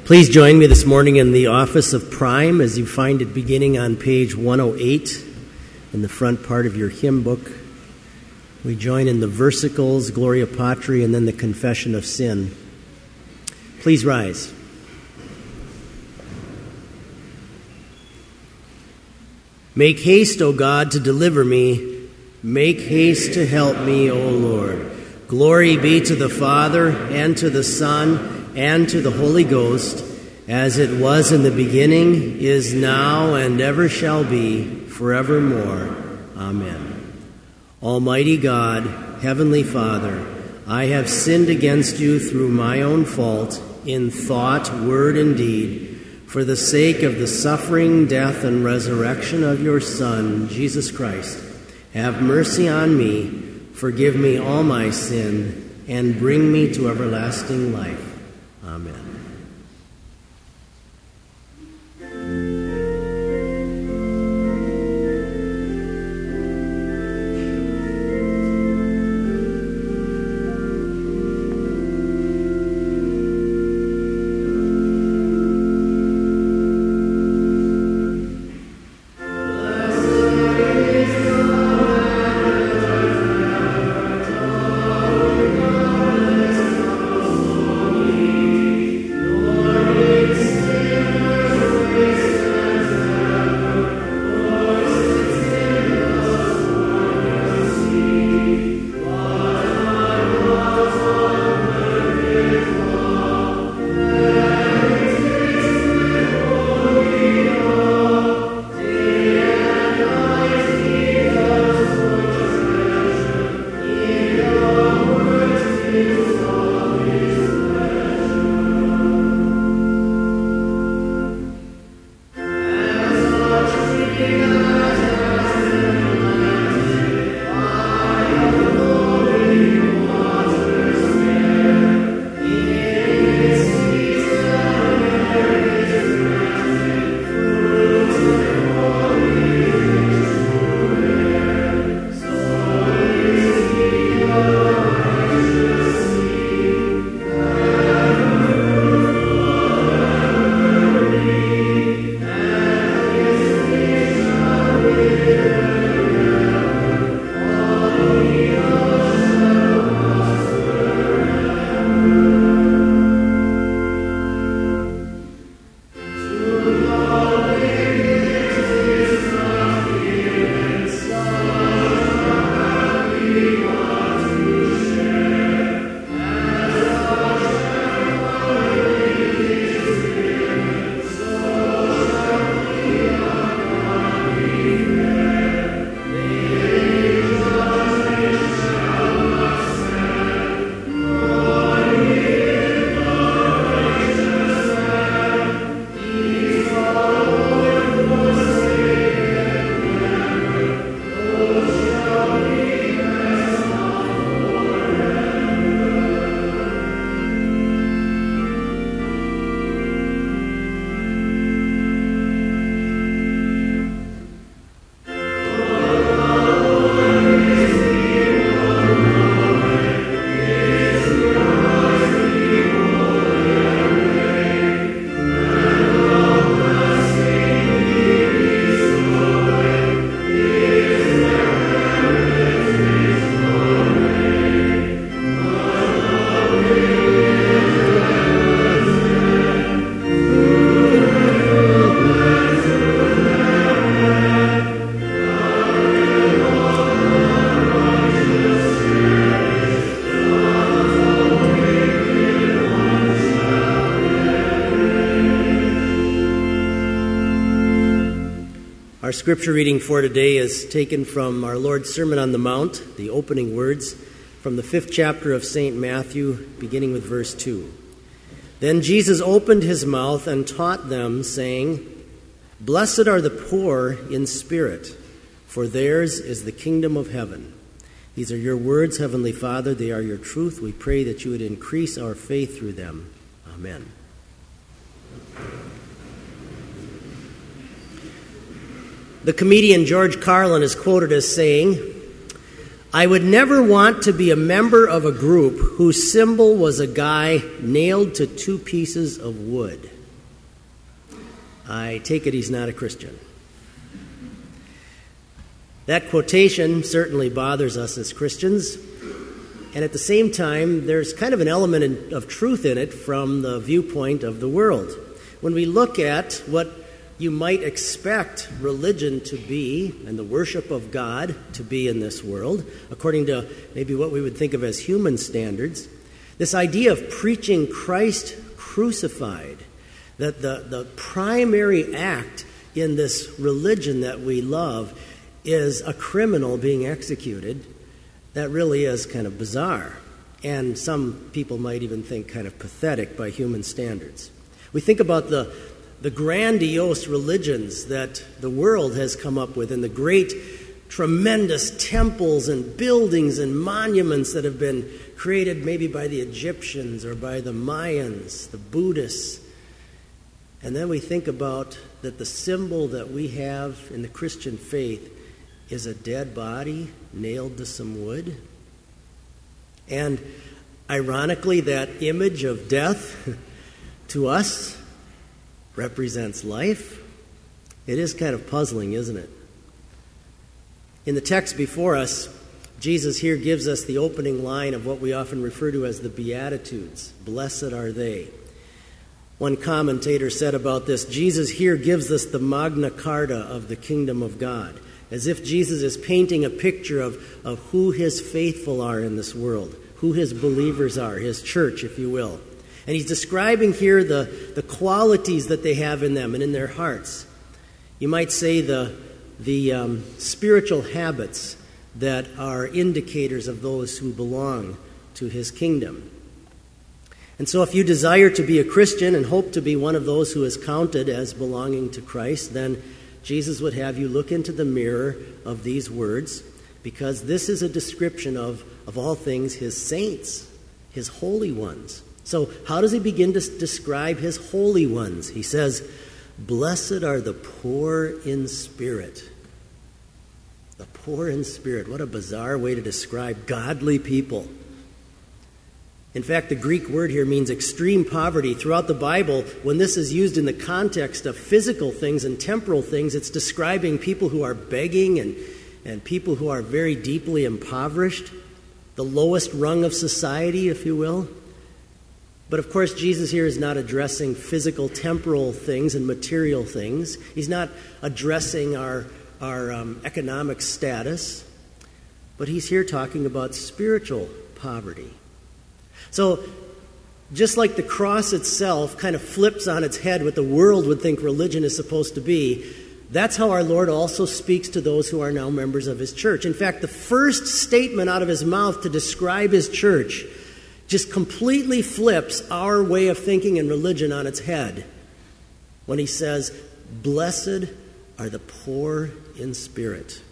Please join me this morning in the office of Prime as you find it beginning on page 108 in the front part of your hymn book. We join in the versicles, Gloria Patri, and then the Confession of Sin. Please rise. Make haste, O God, to deliver me. Make haste to help me, O Lord. Glory be to the Father, and to the Son, and to the Holy Ghost, as it was in the beginning, is now, and ever shall be, forevermore. Amen. Almighty God, Heavenly Father, I have sinned against you through my own fault, in thought, word, and deed, for the sake of the suffering, death, and resurrection of your Son, Jesus Christ. Have mercy on me, forgive me all my sin, and bring me to everlasting life. Amen. Our scripture reading for today is taken from our Lord's Sermon on the Mount, the opening words from the 5th chapter of St. Matthew, beginning with verse 2. Then Jesus opened his mouth and taught them, saying, "Blessed are the poor in spirit, for theirs is the kingdom of heaven. These are your words, Heavenly Father. They are your truth. We pray that you would increase our faith through them. Amen." The comedian George Carlin is quoted as saying, "I would never want to be a member of a group whose symbol was a guy nailed to two pieces of wood." I take it he's not a Christian. That quotation certainly bothers us as Christians, and at the same time, there's kind of an element of truth in it from the viewpoint of the world. When we look at what you might expect religion to be and the worship of God to be in this world, according to maybe what we would think of as human standards, this idea of preaching Christ crucified, that the primary act in this religion that we love is a criminal being executed, that really is kind of bizarre. And some people might even think kind of pathetic by human standards. We think about the grandiose religions that the world has come up with and the great, tremendous temples and buildings and monuments that have been created maybe by the Egyptians or by the Mayans, the Buddhists. And then we think about that the symbol that we have in the Christian faith is a dead body nailed to some wood. And ironically, that image of death to us represents life. It is kind of puzzling, isn't it? In the text before us, Jesus here gives us the opening line of what we often refer to as the Beatitudes. Blessed are they. One commentator said about this, Jesus here gives us the Magna Carta of the kingdom of God, as if Jesus is painting a picture of who his faithful are in this world, who his believers are, his church, if you will. And he's describing here the qualities that they have in them and in their hearts. You might say the spiritual habits that are indicators of those who belong to his kingdom. And so if you desire to be a Christian and hope to be one of those who is counted as belonging to Christ, then Jesus would have you look into the mirror of these words, because this is a description of all things, his saints, his holy ones. So how does he begin to describe his holy ones? He says, blessed are the poor in spirit. The poor in spirit. What a bizarre way to describe godly people. In fact, the Greek word here means extreme poverty. Throughout the Bible, when this is used in the context of physical things and temporal things, it's describing people who are begging and people who are very deeply impoverished, the lowest rung of society, if you will. But of course, Jesus here is not addressing physical, temporal things and material things. He's not addressing our economic status, but he's here talking about spiritual poverty. So, just like the cross itself kind of flips on its head what the world would think religion is supposed to be, that's how our Lord also speaks to those who are now members of his church. In fact, the first statement out of his mouth to describe his church just completely flips our way of thinking and religion on its head when he says, blessed are the poor in spirit.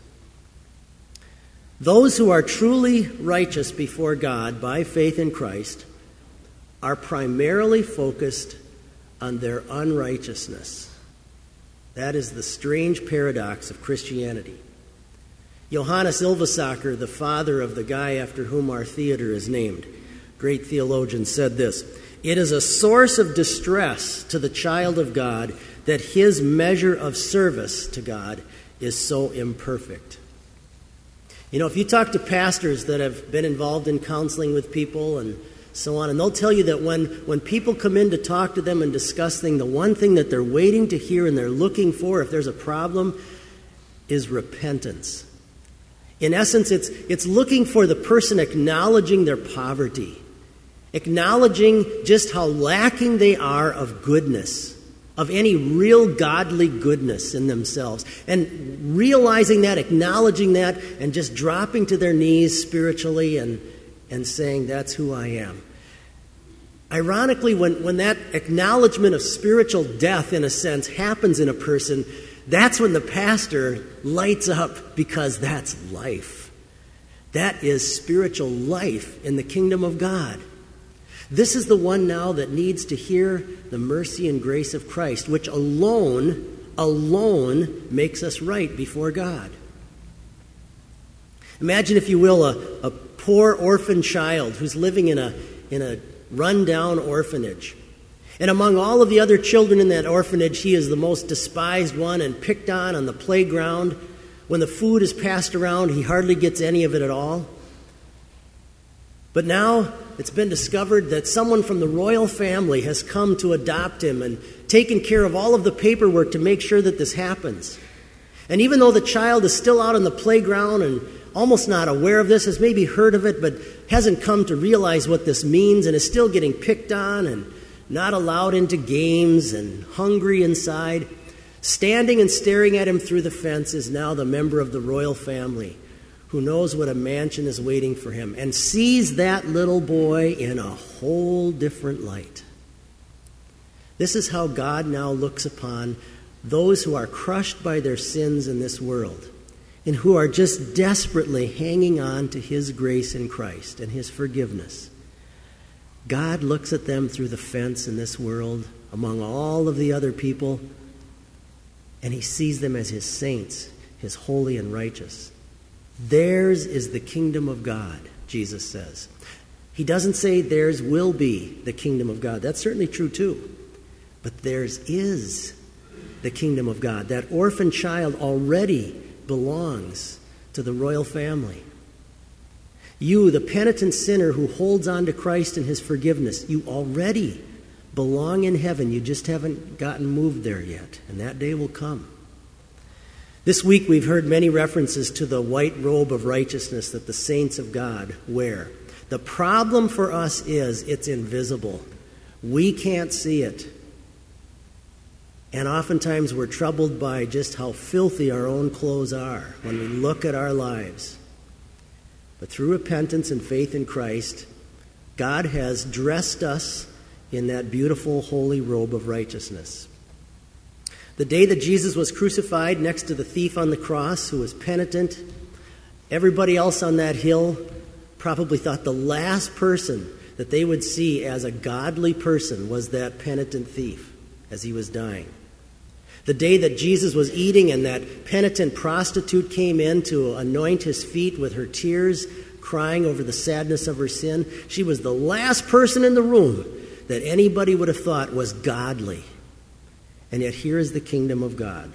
Those who are truly righteous before God by faith in Christ are primarily focused on their unrighteousness. That is the strange paradox of Christianity. Johannes Ylvasacker, the father of the guy after whom our theater is named, great theologian, said this: it is a source of distress to the child of God that his measure of service to God is so imperfect. You know, if you talk to pastors that have been involved in counseling with people and so on, and they'll tell you that when people come in to talk to them and discuss things, the one thing that they're waiting to hear and they're looking for, if there's a problem, is repentance. In essence, it's looking for the person acknowledging their poverty, acknowledging just how lacking they are of goodness, of any real godly goodness in themselves, and realizing that, acknowledging that, and just dropping to their knees spiritually and saying, that's who I am. Ironically, when that acknowledgement of spiritual death, in a sense, happens in a person, that's when the pastor lights up, because that's life. That is spiritual life in the kingdom of God. This is the one now that needs to hear the mercy and grace of Christ, which alone makes us right before God. Imagine, if you will, a poor orphan child who's living in a rundown orphanage. And among all of the other children in that orphanage, he is the most despised one and picked on the playground. When the food is passed around, he hardly gets any of it at all. But now it's been discovered that someone from the royal family has come to adopt him and taken care of all of the paperwork to make sure that this happens. And even though the child is still out on the playground and almost not aware of this, has maybe heard of it, but hasn't come to realize what this means, and is still getting picked on and not allowed into games and hungry inside, standing and staring at him through the fence is now the member of the royal family who knows what a mansion is waiting for him and sees that little boy in a whole different light. This is how God now looks upon those who are crushed by their sins in this world and who are just desperately hanging on to his grace in Christ and his forgiveness. God looks at them through the fence in this world among all of the other people, and he sees them as his saints, his holy and righteous. Theirs is the kingdom of God, Jesus says. He doesn't say theirs will be the kingdom of God. That's certainly true too. But theirs is the kingdom of God. That orphan child already belongs to the royal family. You, the penitent sinner who holds on to Christ and his forgiveness, you already belong in heaven. You just haven't gotten moved there yet, and that day will come. This week we've heard many references to the white robe of righteousness that the saints of God wear. The problem for us is it's invisible. We can't see it. And oftentimes we're troubled by just how filthy our own clothes are when we look at our lives. But through repentance and faith in Christ, God has dressed us in that beautiful holy robe of righteousness. The day that Jesus was crucified next to the thief on the cross who was penitent, everybody else on that hill probably thought the last person that they would see as a godly person was that penitent thief as he was dying. The day that Jesus was eating and that penitent prostitute came in to anoint his feet with her tears, crying over the sadness of her sin, she was the last person in the room that anybody would have thought was godly. And yet here is the kingdom of God.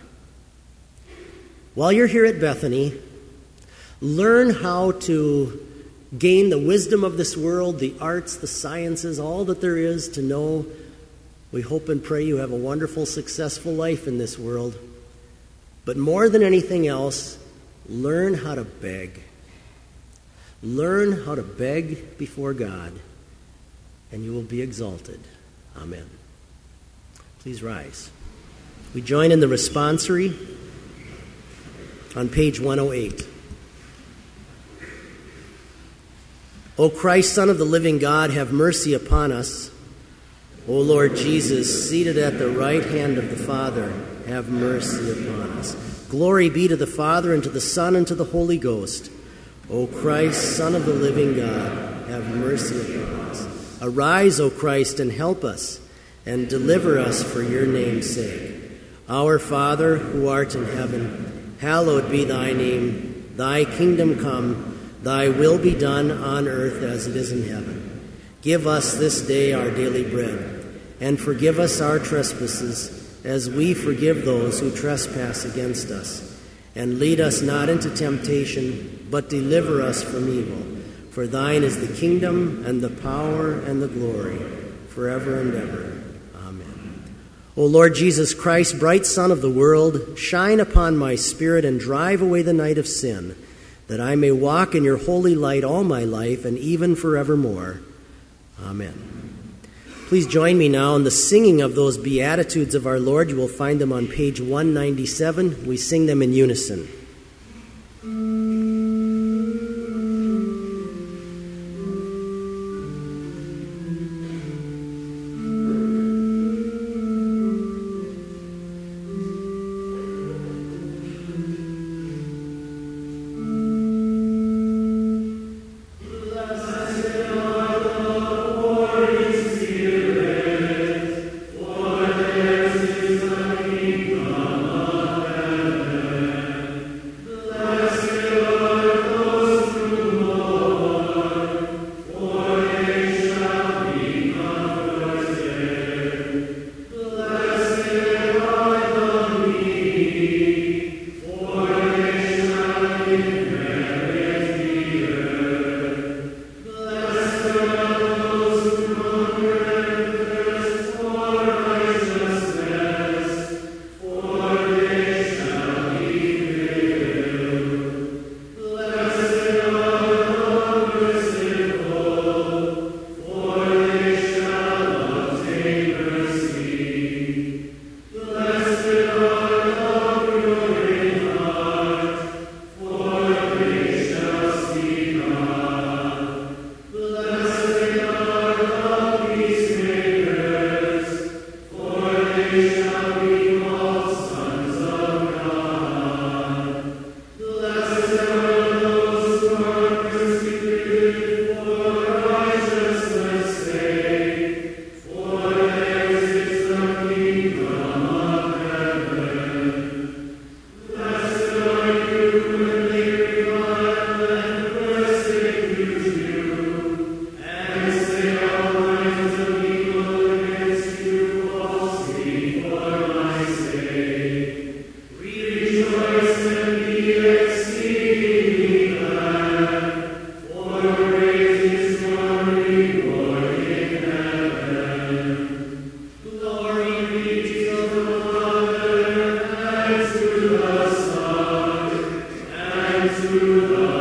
While you're here at Bethany, learn how to gain the wisdom of this world, the arts, the sciences, all that there is to know. We hope and pray you have a wonderful, successful life in this world. But more than anything else, learn how to beg. Learn how to beg before God, and you will be exalted. Amen. Please rise. We join in the responsory on page 108. O Christ, Son of the living God, have mercy upon us. O Lord Jesus, seated at the right hand of the Father, have mercy upon us. Glory be to the Father, and to the Son, and to the Holy Ghost. O Christ, Son of the living God, have mercy upon us. Arise, O Christ, and help us, and deliver us for your name's sake. Our Father, who art in heaven, hallowed be thy name. Thy kingdom come, thy will be done on earth as it is in heaven. Give us this day our daily bread, and forgive us our trespasses, as we forgive those who trespass against us. And lead us not into temptation, but deliver us from evil. For thine is the kingdom, and the power, and the glory, forever and ever. O Lord Jesus Christ, bright Son of the world, shine upon my spirit and drive away the night of sin, that I may walk in your holy light all my life and even forevermore. Amen. Please join me now in the singing of those Beatitudes of our Lord. You will find them on page 197. We sing them in unison. to the